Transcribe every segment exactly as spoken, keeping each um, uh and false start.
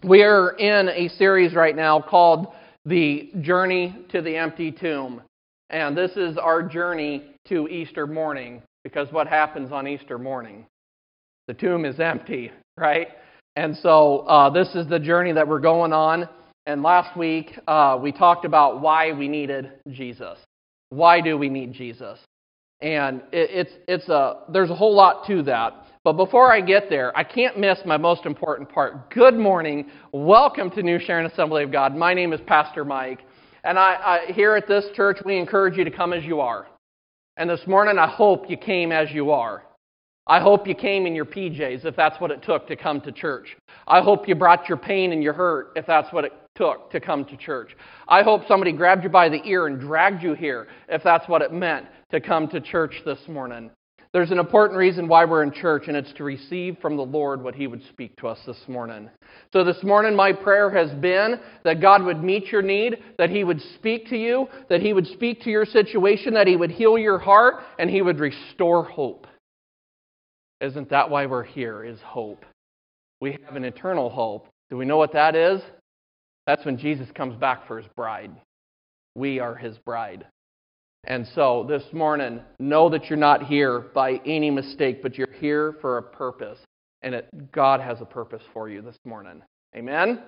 We are in a series right now called The Journey to the Empty Tomb. And this is our journey to Easter morning, because what happens on Easter morning? The tomb is empty, right? And so uh, this is the journey that we're going on. And last week uh, we talked about why we needed Jesus. Why do we need Jesus? And it, it's it's a there's a whole lot to that. But before I get there, I can't miss my most important part. Good morning. Welcome to New Sharon Assembly of God. My name is Pastor Mike. And I, I here at this church, we encourage you to come as you are. And this morning, I hope you came as you are. I hope you came in your P Js, if that's what it took to come to church. I hope you brought your pain and your hurt, if that's what it took to come to church. I hope somebody grabbed you by the ear and dragged you here, if that's what it meant to come to church this morning. There's an important reason why we're in church, and it's to receive from the Lord what He would speak to us this morning. So this morning, my prayer has been that God would meet your need, that He would speak to you, that He would speak to your situation, that He would heal your heart, and He would restore hope. Isn't that why we're here, is hope? We have an eternal hope. Do we know what that is? That's when Jesus comes back for His bride. We are His bride. And so this morning, know that you're not here by any mistake, but you're here for a purpose. And it, God has a purpose for you this morning. Amen?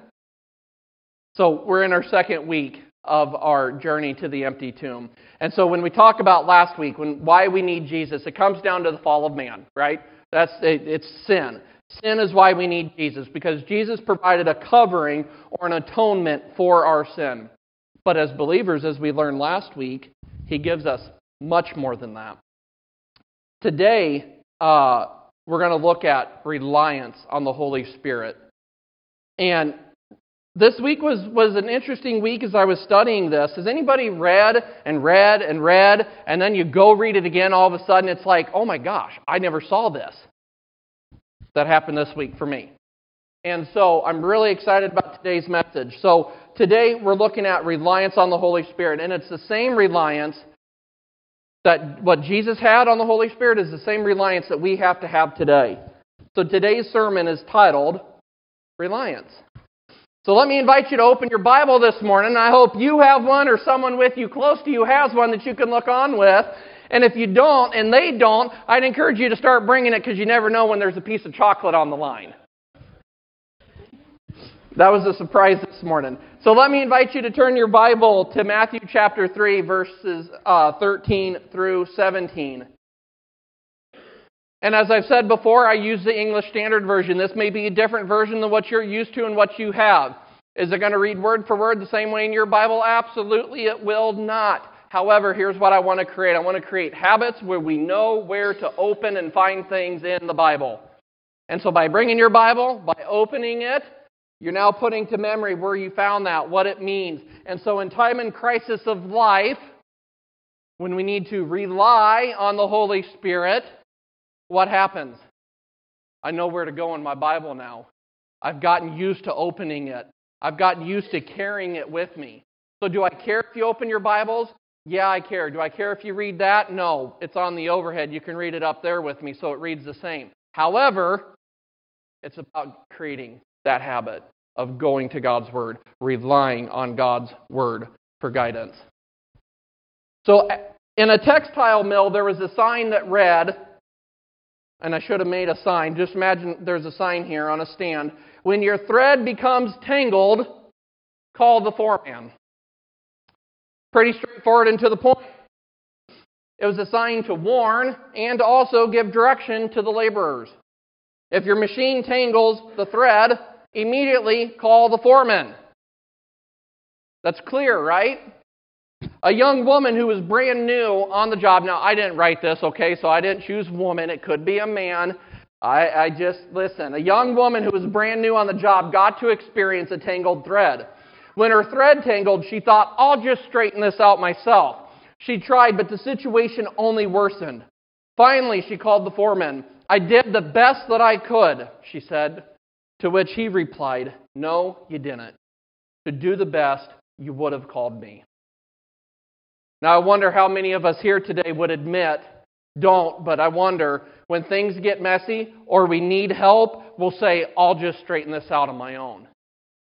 So we're in our second week of our journey to the empty tomb. And so when we talk about last week, when why we need Jesus, it comes down to the fall of man, right? That's it's sin. Sin is why we need Jesus, because Jesus provided a covering or an atonement for our sin. But as believers, as we learned last week, He gives us much more than that. Today, uh, we're going to look at reliance on the Holy Spirit. And this week was, was an interesting week as I was studying this. Has anybody read and read and read, and then you go read it again, all of a sudden it's like, oh my gosh, I never saw this. That happened this week for me. And so I'm really excited about today's message. So today we're looking at reliance on the Holy Spirit. And it's the same reliance that what Jesus had on the Holy Spirit is the same reliance that we have to have today. So today's sermon is titled Reliance. So let me invite you to open your Bible this morning. I hope you have one or someone with you close to you has one that you can look on with. And if you don't and they don't, I'd encourage you to start bringing it, because you never know when there's a piece of chocolate on the line. That was a surprise this morning. So let me invite you to turn your Bible to Matthew chapter three, verses uh, thirteen through seventeen. And as I've said before, I use the English Standard Version. This may be a different version than what you're used to and what you have. Is it going to read word for word the same way in your Bible? Absolutely, it will not. However, here's what I want to create. I want to create habits where we know where to open and find things in the Bible. And so by bringing your Bible, by opening it, you're now putting to memory where you found that, what it means. And so in time and crisis of life, when we need to rely on the Holy Spirit, what happens? I know where to go in my Bible now. I've gotten used to opening it. I've gotten used to carrying it with me. So do I care if you open your Bibles? Yeah, I care. Do I care if you read that? No. It's on the overhead. You can read it up there with me, so it reads the same. However, it's about creating that habit of going to God's Word, relying on God's Word for guidance. So in a textile mill, there was a sign that read, and I should have made a sign. Just imagine there's a sign here on a stand. When your thread becomes tangled, call the foreman. Pretty straightforward and to the point. It was a sign to warn and to also give direction to the laborers. If your machine tangles the thread, immediately call the foreman. That's clear, right? A young woman who was brand new on the job. Now, I didn't write this, okay, so I didn't choose woman. It could be a man. I, I just, listen. A young woman who was brand new on the job got to experience a tangled thread. When her thread tangled, she thought, I'll just straighten this out myself. She tried, but the situation only worsened. Finally, she called the foreman. I did the best that I could, she said. To which he replied, no, you didn't. To do the best, you would have called me. Now, I wonder how many of us here today would admit, don't, but I wonder, when things get messy or we need help, we'll say, I'll just straighten this out on my own.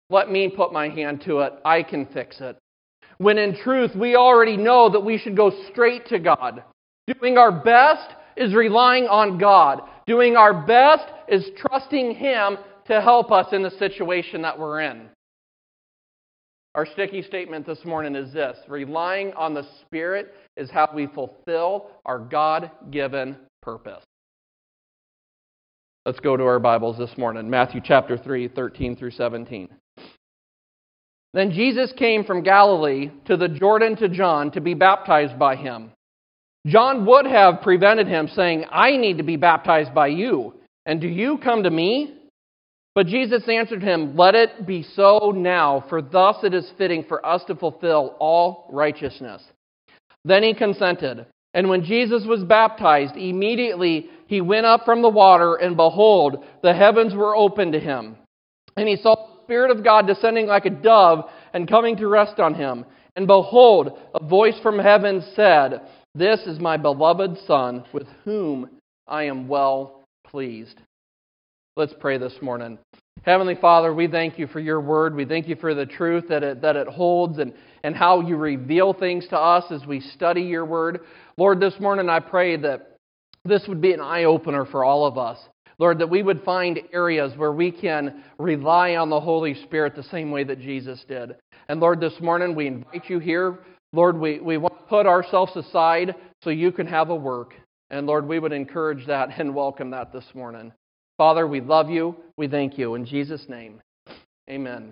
Let me put my hand to it. I can fix it. When in truth, we already know that we should go straight to God. Doing our best is relying on God. Doing our best is trusting Him to help us in the situation that we're in. Our sticky statement this morning is this: relying on the Spirit is how we fulfill our God-given purpose. Let's go to our Bibles this morning. Matthew chapter three, thirteen through seventeen. Then Jesus came from Galilee to the Jordan to John to be baptized by him. John would have prevented him, saying, I need to be baptized by you, and do you come to me? But Jesus answered him, Let it be so now, for thus it is fitting for us to fulfill all righteousness. Then he consented. And when Jesus was baptized, immediately he went up from the water, and behold, the heavens were opened to him. And he saw the Spirit of God descending like a dove and coming to rest on him. And behold, a voice from heaven said, This is my beloved Son, with whom I am well pleased. Let's pray this morning. Heavenly Father, we thank you for your word. We thank you for the truth that it, that it holds and, and how you reveal things to us as we study your word. Lord, this morning I pray that this would be an eye-opener for all of us. Lord, that we would find areas where we can rely on the Holy Spirit the same way that Jesus did. And Lord, this morning we invite you here. Lord, we, we want to put ourselves aside so you can have a work. And Lord, we would encourage that and welcome that this morning. Father, we love you. We thank you. In Jesus' name, amen.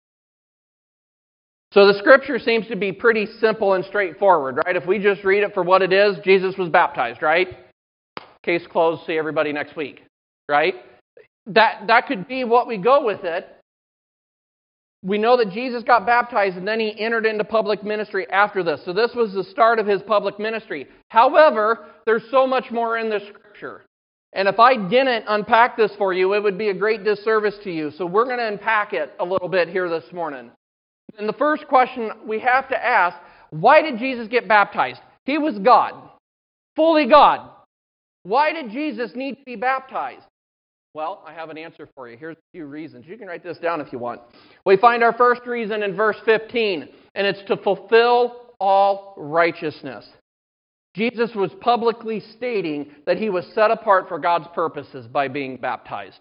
So the scripture seems to be pretty simple and straightforward, right? If we just read it for what it is, Jesus was baptized, right? Case closed. See everybody next week, right? That, that could be what we go with it. We know that Jesus got baptized and then he entered into public ministry after this. So this was the start of his public ministry. However, there's so much more in this scripture. And if I didn't unpack this for you, it would be a great disservice to you. So we're going to unpack it a little bit here this morning. And the first question we have to ask, why did Jesus get baptized? He was God, fully God. Why did Jesus need to be baptized? Well, I have an answer for you. Here's a few reasons. You can write this down if you want. We find our first reason in verse fifteen, and it's to fulfill all righteousness. Jesus was publicly stating that he was set apart for God's purposes by being baptized.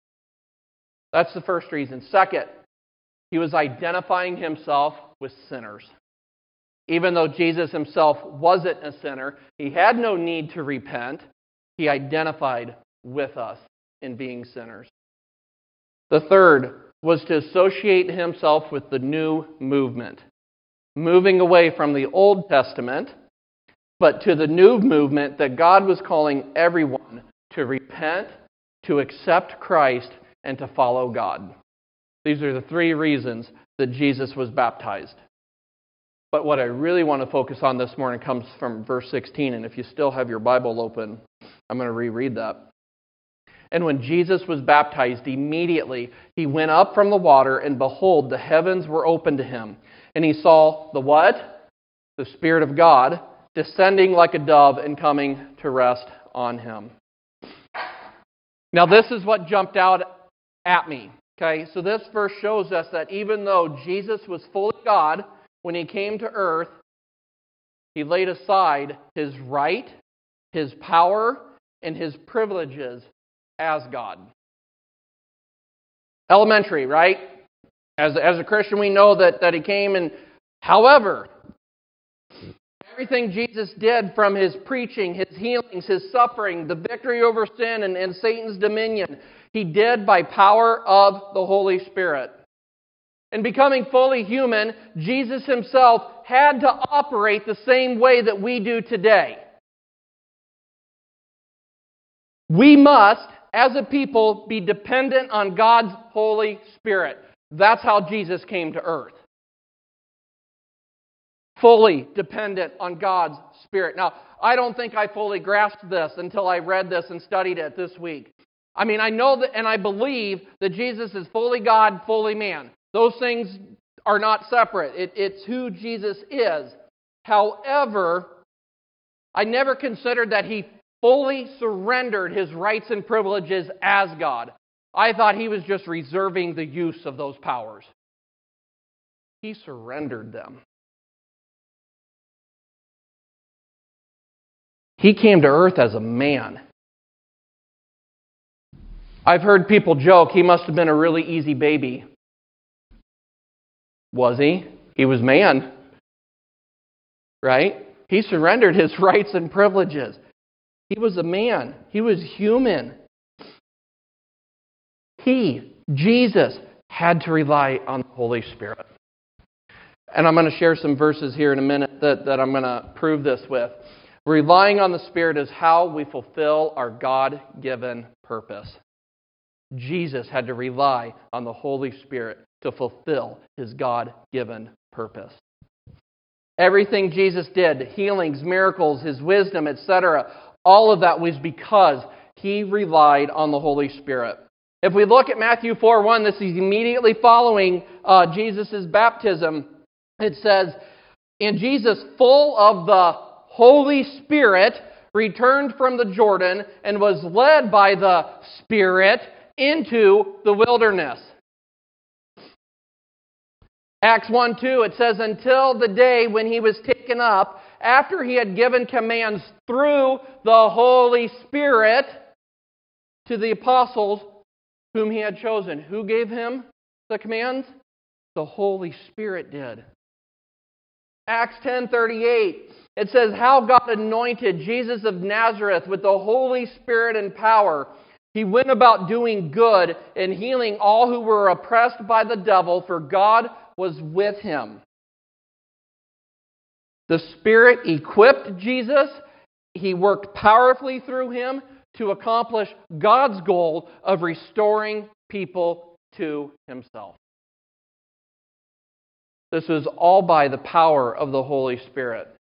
That's the first reason. Second, he was identifying himself with sinners. Even though Jesus himself wasn't a sinner, he had no need to repent. He identified with us in being sinners. The third was to associate himself with the new movement, moving away from the Old Testament, but to the new movement that God was calling everyone to repent, to accept Christ, and to follow God. These are the three reasons that Jesus was baptized. But what I really want to focus on this morning comes from verse sixteen, and if you still have your Bible open, I'm going to reread that. And when Jesus was baptized, immediately he went up from the water, and behold, the heavens were opened to him. And he saw the what? The Spirit of God descending like a dove and coming to rest on him. Now this is what jumped out at me. Okay, so this verse shows us that even though Jesus was fully God when he came to earth, he laid aside his right, his power, and his privileges as God. Elementary, right? As, as a Christian, we know that, that he came and, however, everything Jesus did from his preaching, his healings, his suffering, the victory over sin and, and Satan's dominion, he did by power of the Holy Spirit. In becoming fully human, Jesus himself had to operate the same way that we do today. We must, as a people, be dependent on God's Holy Spirit. That's how Jesus came to earth. Fully dependent on God's Spirit. Now, I don't think I fully grasped this until I read this and studied it this week. I mean, I know that and I believe that Jesus is fully God, fully man. Those things are not separate. It, it's who Jesus is. However, I never considered that he fully surrendered his rights and privileges as God. I thought he was just reserving the use of those powers. He surrendered them. He came to earth as a man. I've heard people joke he must have been a really easy baby. Was he? He was man. Right? He surrendered his rights and privileges. He was a man. He was human. He, Jesus, had to rely on the Holy Spirit. And I'm going to share some verses here in a minute that, that I'm going to prove this with. Relying on the Spirit is how we fulfill our God-given purpose. Jesus had to rely on the Holy Spirit to fulfill His God-given purpose. Everything Jesus did, healings, miracles, His wisdom, et cetera, all of that was because He relied on the Holy Spirit. If we look at Matthew four one, this is immediately following uh, Jesus' baptism. It says, "And Jesus, full of the Holy Spirit, returned from the Jordan and was led by the Spirit into the wilderness." Acts one two, it says, "Until the day when He was taken up, after He had given commands through the Holy Spirit to the apostles whom He had chosen." Who gave Him the commands? The Holy Spirit did. Acts ten thirty-eight, it says, "How God anointed Jesus of Nazareth with the Holy Spirit and power. He went about doing good and healing all who were oppressed by the devil, for God was with Him." The Spirit equipped Jesus. He worked powerfully through Him to accomplish God's goal of restoring people to Himself. This was all by the power of the Holy Spirit.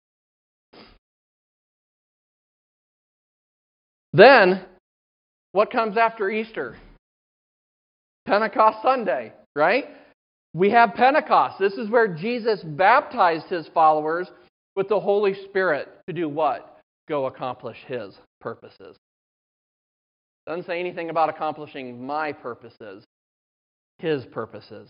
Then, what comes after Easter? Pentecost Sunday, right? We have Pentecost. This is where Jesus baptized His followers with the Holy Spirit to do what? Go accomplish His purposes. Doesn't say anything about accomplishing my purposes, His purposes.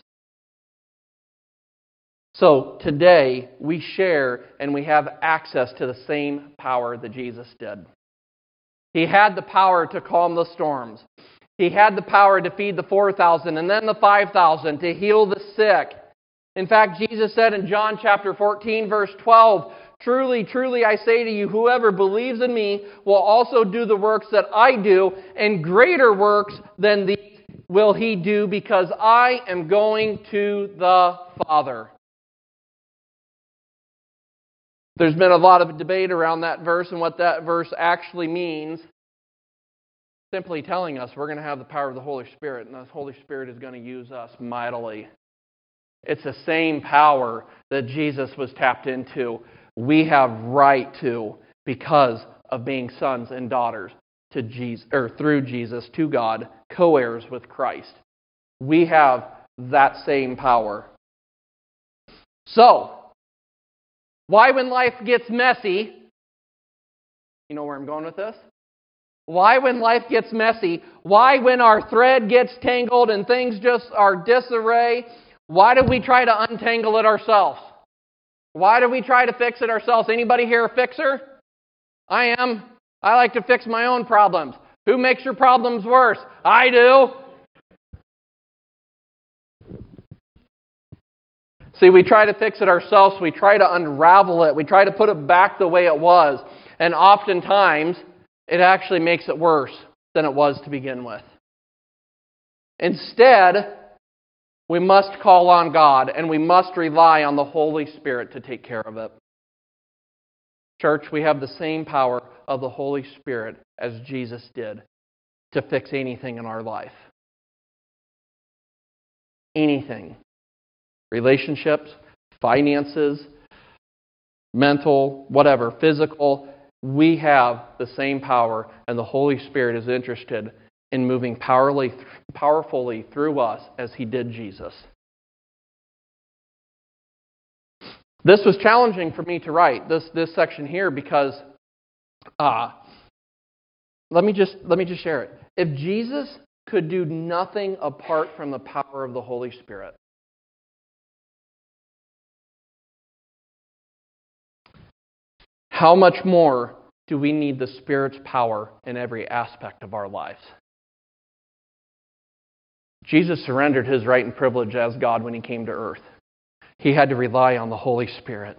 So today we share and we have access to the same power that Jesus did. He had the power to calm the storms. He had the power to feed the four thousand and then the five thousand, to heal the sick. In fact, Jesus said in John chapter fourteen, verse twelve, "Truly, truly, I say to you, whoever believes in me will also do the works that I do, and greater works than these will he do, because I am going to the Father." There's been a lot of debate around that verse and what that verse actually means. Simply telling us we're going to have the power of the Holy Spirit, and the Holy Spirit is going to use us mightily. It's the same power that Jesus was tapped into. We have right to, because of being sons and daughters to Jesus, or through Jesus to God, co-heirs with Christ. We have that same power. So, why when life gets messy, you know where I'm going with this? Why when life gets messy, why when our thread gets tangled and things just are disarray, why do we try to untangle it ourselves? Why do we try to fix it ourselves? Anybody here a fixer? I am. I like to fix my own problems. Who makes your problems worse? I do. See, we try to fix it ourselves. We try to unravel it. We try to put it back the way it was. And oftentimes, it actually makes it worse than it was to begin with. Instead, we must call on God, and we must rely on the Holy Spirit to take care of it. Church, we have the same power of the Holy Spirit as Jesus did to fix anything in our life. Anything. Relationships, finances, mental, whatever, physical. We have the same power, and the Holy Spirit is interested in moving powerfully, powerfully through us as He did Jesus. This was challenging for me to write, this, this section here, because uh, let me just let me just share it. If Jesus could do nothing apart from the power of the Holy Spirit, how much more do we need the Spirit's power in every aspect of our lives? Jesus surrendered his right and privilege as God when he came to earth. He had to rely on the Holy Spirit.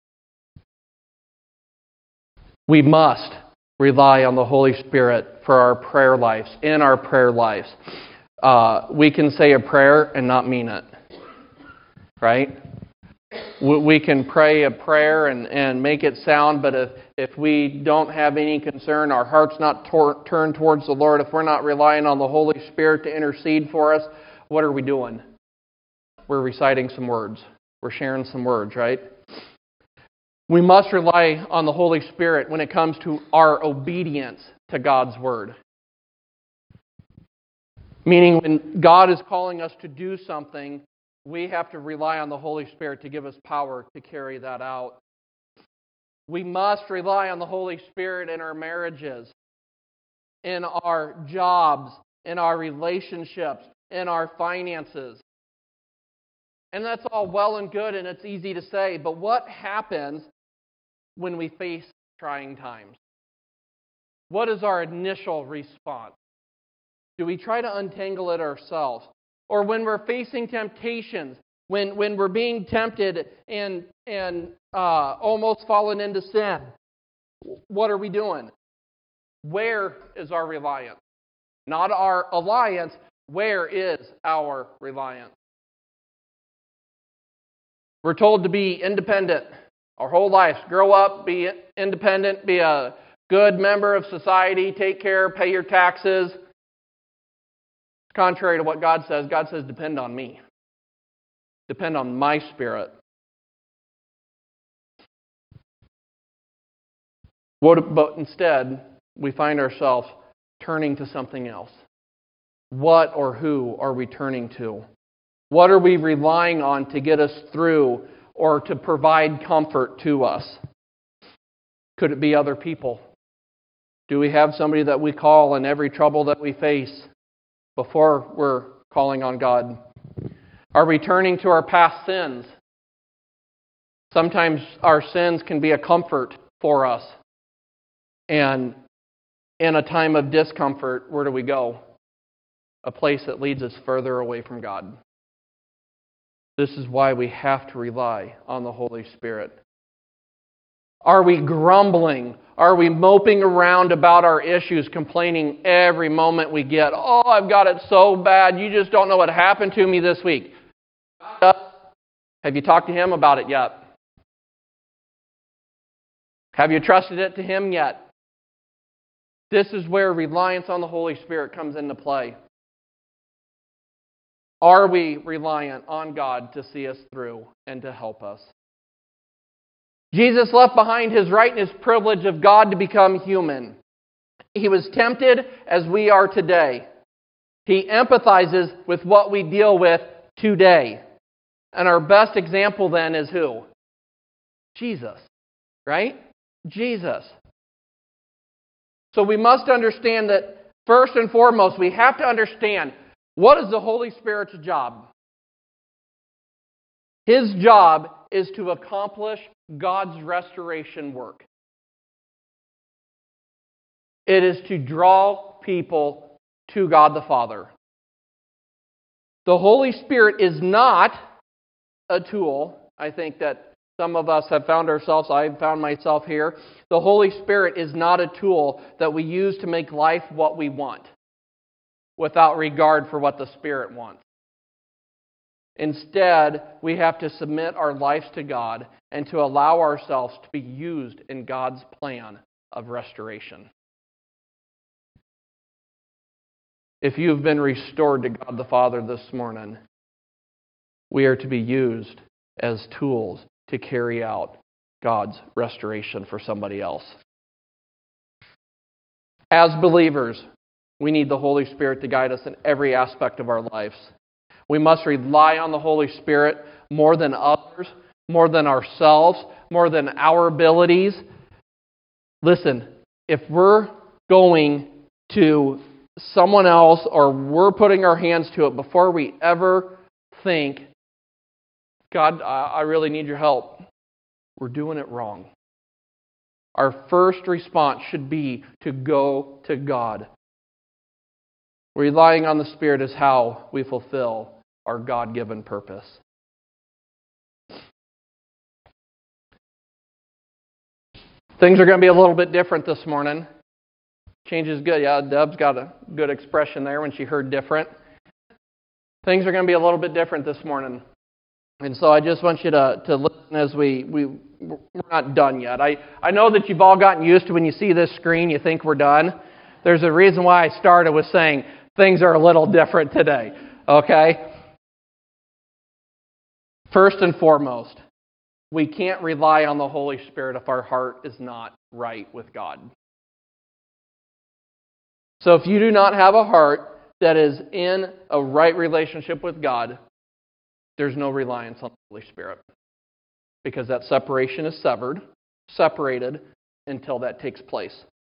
We must rely on the Holy Spirit for our prayer lives, in our prayer lives. Uh, we can say a prayer and not mean it, right? We can pray a prayer and, and make it sound, but if, if we don't have any concern, our heart's not tor- turned towards the Lord, if we're not relying on the Holy Spirit to intercede for us, what are we doing? We're reciting some words. We're sharing some words, right? We must rely on the Holy Spirit when it comes to our obedience to God's Word. Meaning when God is calling us to do something, we have to rely on the Holy Spirit to give us power to carry that out. We must rely on the Holy Spirit in our marriages, in our jobs, in our relationships, in our finances. And that's all well and good, and it's easy to say, but what happens when we face trying times? What is our initial response? Do we try to untangle it ourselves? Or when we're facing temptations, when, when we're being tempted and, and uh, almost fallen into sin, what are we doing? Where is our reliance? Not our alliance, where is our reliance? We're told to be independent our whole lives. Grow up, be independent, be a good member of society, take care, pay your taxes. Contrary to what God says, God says, depend on me. Depend on my Spirit. What, but instead, we find ourselves turning to something else. What or who are we turning to? What are we relying on to get us through or to provide comfort to us? Could it be other people? Do we have somebody that we call in every trouble that we face before we're calling on God? Are we turning to our past sins? Sometimes our sins can be a comfort for us. And in a time of discomfort, where do we go? A place that leads us further away from God. This is why we have to rely on the Holy Spirit. Are we grumbling? Are we moping around about our issues, complaining every moment we get? Oh, I've got it so bad. You just don't know what happened to me this week. Have you talked to Him about it yet? Have you trusted it to Him yet? This is where reliance on the Holy Spirit comes into play. Are we reliant on God to see us through and to help us? Jesus left behind His right and His privilege of God to become human. He was tempted as we are today. He empathizes with what we deal with today. And our best example then is who? Jesus. Right? Jesus. So we must understand that first and foremost, we have to understand, what is the Holy Spirit's job? His job is to accomplish God's restoration work. It is to draw people to God the Father. The Holy Spirit is not a tool. I think that some of us have found ourselves, I've found myself here. The Holy Spirit is not a tool that we use to make life what we want, without regard for what the Spirit wants. Instead, we have to submit our lives to God and to allow ourselves to be used in God's plan of restoration. If you've been restored to God the Father this morning, we are to be used as tools to carry out God's restoration for somebody else. As believers, we need the Holy Spirit to guide us in every aspect of our lives. We must rely on the Holy Spirit more than others, more than ourselves, more than our abilities. Listen, if we're going to someone else or we're putting our hands to it before we ever think, God, I really need your help, we're doing it wrong. our first response should be to go to God. Relying on the Spirit is how we fulfill our God-given purpose. Things are going to be a little bit different this morning. Change is good. Yeah, Deb's got a good expression there when she heard different. Things are going to be a little bit different this morning. And so I just want you to, to listen as we, we, we're not done yet. I, I know that you've all gotten used to when you see this screen, you think we're done. There's a reason why I started with saying things are a little different today. Okay? First and foremost, we can't rely on the Holy Spirit if our heart is not right with God. So if you do not have a heart that is in a right relationship with God, there's no reliance on the Holy Spirit. Because that separation is severed, separated, until that takes place.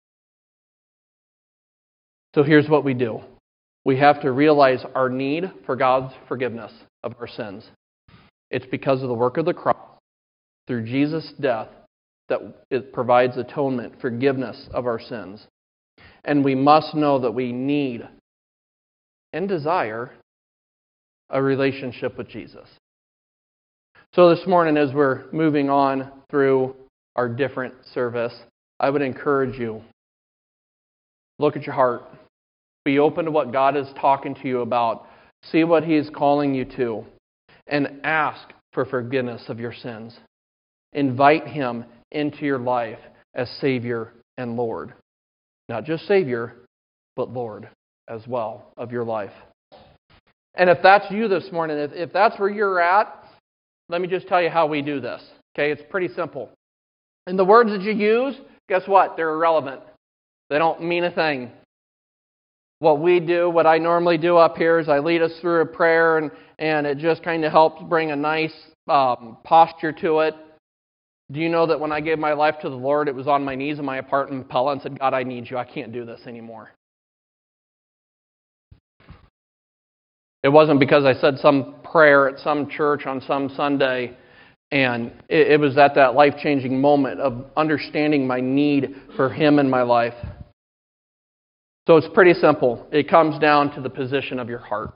So here's what we do. We have to realize our need for God's forgiveness of our sins. It's because of the work of the cross, through Jesus' death, that it provides atonement, forgiveness of our sins. And we must know that we need and desire a relationship with Jesus. So this morning, as we're moving on through our different service, I would encourage you, look at your heart. Be open to what God is talking to you about. See what He is calling you to. And ask for forgiveness of your sins. Invite Him into your life as Savior and Lord. Not just Savior, but Lord as well of your life. And if that's you this morning, if, if that's where you're at, let me just tell you how we do this. Okay, it's pretty simple. And the words that you use, guess what? They're irrelevant. They don't mean a thing. What we do, what I normally do up here is I lead us through a prayer, and, and it just kind of helps bring a nice um, posture to it. Do you know that when I gave my life to the Lord, it was on my knees in my apartment in Pella and said, God, I need you. I can't do this anymore. It wasn't because I said some prayer at some church on some Sunday, and it, it was at that life-changing moment of understanding my need for Him in my life. So it's pretty simple. It comes down to the position of your heart.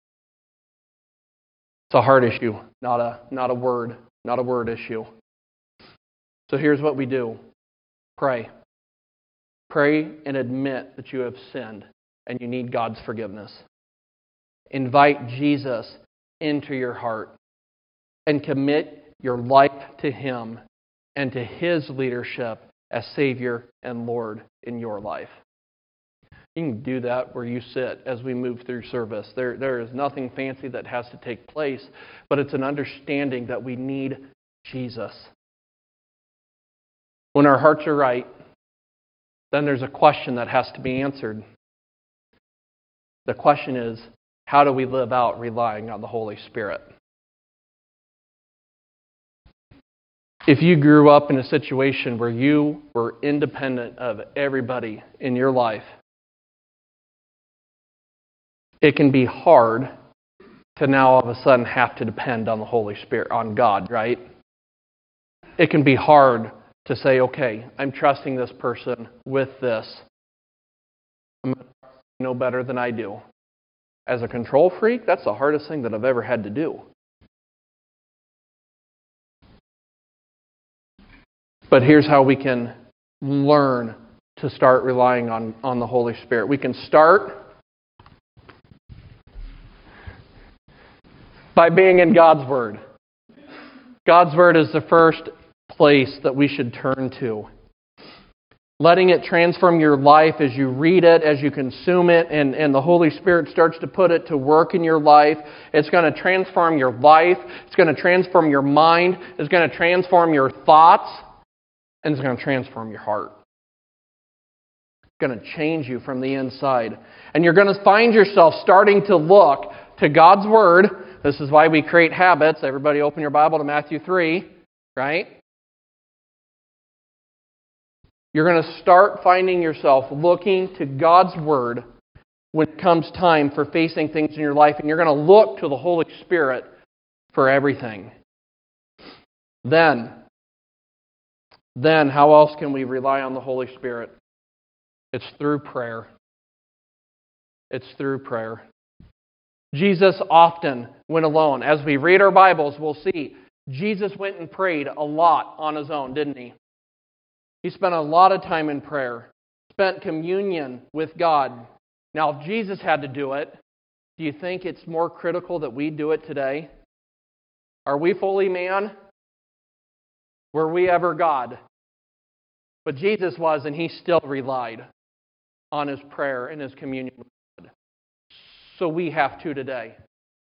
It's a heart issue, not a not a word, not a word issue. So here's what we do. Pray. Pray and admit that you have sinned and you need God's forgiveness. Invite Jesus into your heart and commit your life to Him and to His leadership as Savior and Lord in your life. You can do that where you sit as we move through service. There, there is nothing fancy that has to take place, but it's an understanding that we need Jesus. When our hearts are right, then there's a question that has to be answered. The question is, how do we live out relying on the Holy Spirit? If you grew up in a situation where you were independent of everybody in your life, it can be hard to now all of a sudden have to depend on the Holy Spirit, on God, right? It can be hard to say, okay, I'm trusting this person with this. I'm going to know better than I do. As a control freak, that's the hardest thing that I've ever had to do. But here's how we can learn to start relying on, on the Holy Spirit. We can start by being in God's Word. God's Word is the first place that we should turn to. Letting it transform your life as you read it, as you consume it, and, and the Holy Spirit starts to put it to work in your life. It's going to transform your life. It's going to transform your mind. It's going to transform your thoughts. And it's going to transform your heart. It's going to change you from the inside. And you're going to find yourself starting to look to God's Word. This is why we create habits. Everybody open your Bible to Matthew three, right? You're going to start finding yourself looking to God's Word when it comes time for facing things in your life, and you're going to look to the Holy Spirit for everything. Then, then how else can we rely on the Holy Spirit? It's through prayer. It's through prayer. Jesus often went alone. As we read our Bibles, we'll see Jesus went and prayed a lot on his own, didn't he? He spent a lot of time in prayer, spent communion with God. Now, if Jesus had to do it, do you think it's more critical that we do it today? Are we fully man? Were we ever God? But Jesus was, and he still relied on his prayer and his communion with God. So we have to today.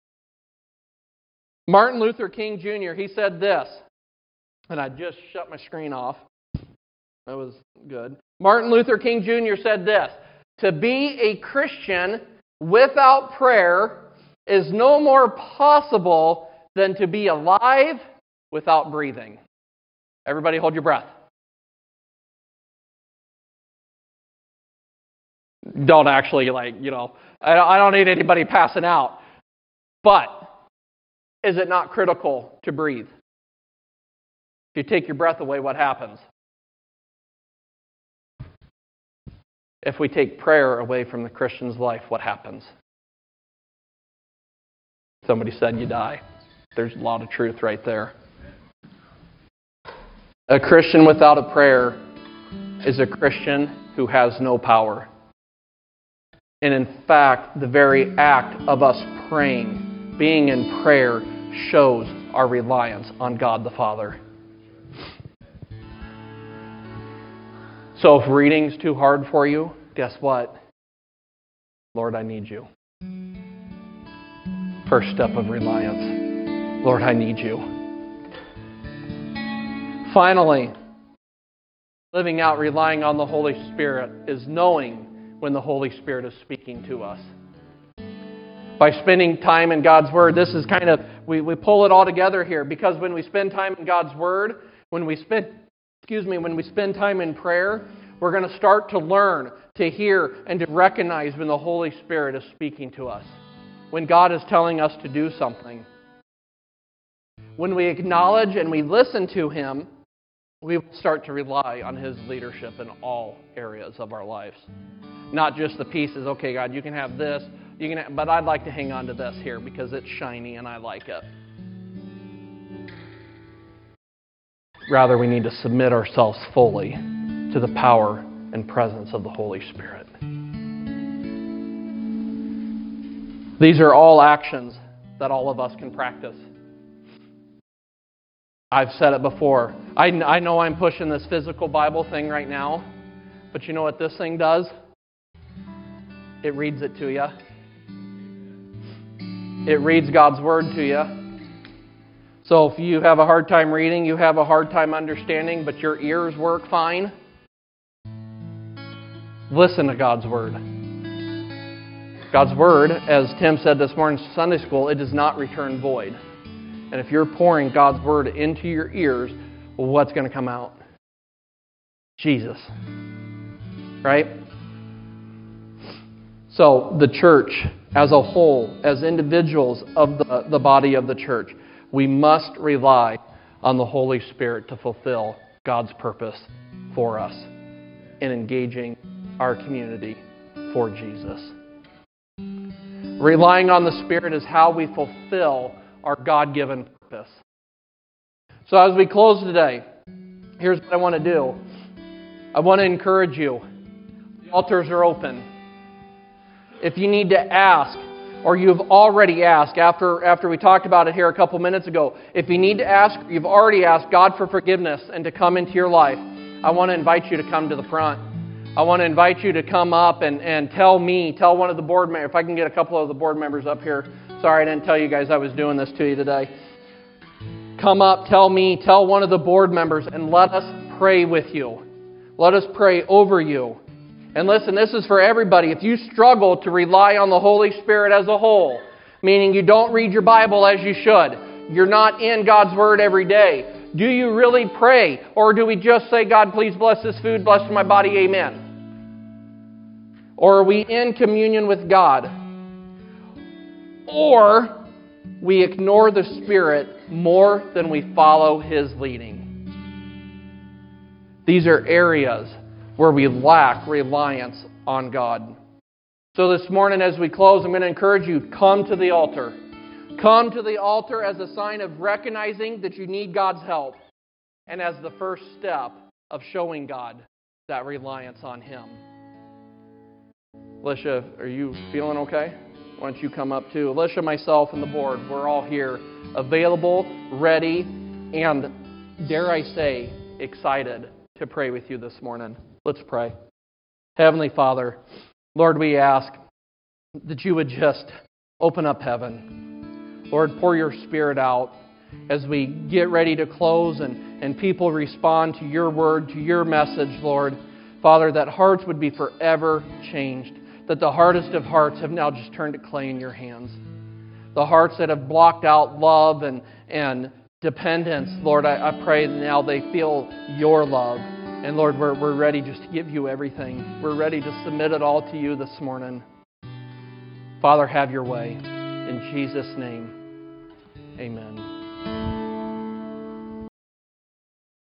Martin Luther King Junior, he said this, and I just shut my screen off. That was good. Martin Luther King Junior said this, "To be a Christian without prayer is no more possible than to be alive without breathing." Everybody hold your breath. Don't actually, like, you know, I don't need anybody passing out. But is it not critical to breathe? If you take your breath away, what happens? If we take prayer away from the Christian's life, what happens? Somebody said you die. There's a lot of truth right there. A Christian without a prayer is a Christian who has no power. And in fact, the very act of us praying, being in prayer, shows our reliance on God the Father. So if reading's too hard for you, guess what? Lord, I need you. First step of reliance. Lord, I need you. Finally, living out relying on the Holy Spirit is knowing when the Holy Spirit is speaking to us. By spending time in God's Word, this is kind of, we, we pull it all together here, because when we spend time in God's Word, when we spend, excuse me, when we spend time in prayer, we're going to start to learn, to hear, and to recognize when the Holy Spirit is speaking to us. When God is telling us to do something. When we acknowledge and we listen to Him, we will start to rely on His leadership in all areas of our lives. Not just the pieces, okay, God, you can have this, you can have, but I'd like to hang on to this here because it's shiny and I like it. Rather, we need to submit ourselves fully to the power and presence of the Holy Spirit. These are all actions that all of us can practice. I've said it before. I, I know I'm pushing this physical Bible thing right now, but you know what this thing does? It reads it to you. It reads God's Word to you. So if you have a hard time reading, you have a hard time understanding, but your ears work fine, listen to God's Word. God's Word, as Tim said this morning in Sunday school, it does not return void. And if you're pouring God's Word into your ears, well, what's going to come out? Jesus. Right? So the church as a whole, as individuals of the, the body of the church, we must rely on the Holy Spirit to fulfill God's purpose for us in engaging our community for Jesus. Relying on the Spirit is how we fulfill our God-given purpose. So as we close today, here's what I want to do. I want to encourage you. The altars are open. If you need to ask, or you've already asked, after, after we talked about it here a couple minutes ago, if you need to ask, you've already asked God for forgiveness and to come into your life, I want to invite you to come to the front. I want to invite you to come up and, and tell me, tell one of the board members, if I can get a couple of the board members up here. Sorry, I didn't tell you guys I was doing this to you today. Come up, tell me, tell one of the board members, and let us pray with you. Let us pray over you. And listen, this is for everybody. If you struggle to rely on the Holy Spirit as a whole, meaning you don't read your Bible as you should, you're not in God's Word every day, do you really pray? Or do we just say, God, please bless this food, bless my body, amen? Or are we in communion with God? Or we ignore the Spirit more than we follow His leading. These are areas where we lack reliance on God. So this morning as we close, I'm going to encourage you, come to the altar. Come to the altar as a sign of recognizing that you need God's help and as the first step of showing God that reliance on Him. Alicia, are you feeling okay? Why don't you come up too? Alicia, myself, and the board, we're all here, available, ready, and dare I say, excited to pray with you this morning. Let's pray. Heavenly Father, Lord, we ask that you would just open up heaven. Lord, pour your Spirit out as we get ready to close and, and people respond to your word, to your message, Lord. Father, that hearts would be forever changed, that the hardest of hearts have now just turned to clay in your hands. The hearts that have blocked out love and, and dependence, Lord, I, I pray now they feel your love. And Lord, we're, we're ready just to give you everything. We're ready to submit it all to you this morning. Father, have your way. In Jesus' name, amen.